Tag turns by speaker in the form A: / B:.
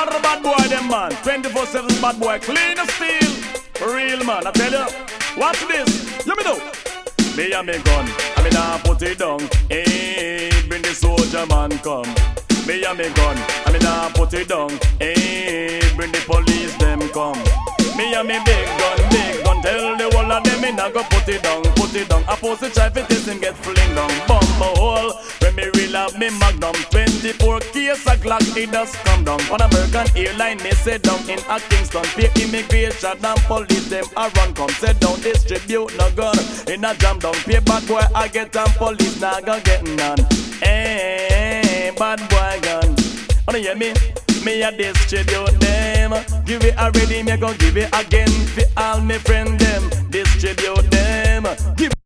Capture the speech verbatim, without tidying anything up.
A: All the bad boy them man, twenty-four seven bad boy, clean as steel. For real man, I tell you. Watch this, you me know. Me and me gun, and me nah put it down. Hey, bring the soldier man come. Me and me gun, and me nah put it down. Hey, bring the police them come. Me and me big gun, big gun. Tell the whole of them me nah go put it down, put it down. I post the try fi test him get fling down. Bumble hole, when me real have me magnum. Twenty-four case a Glock, it does come down. On American airline, me sit down in a Kingston. Pay immigration and police them a run come. Sit down, distribute no gun in a jam down. Pay bad boy I get and police nah go get none. Hey, bad boy gun. Wanna hear me? Me a distribute them. Give it already, me go give it again. For all me friend them, distribute them. Give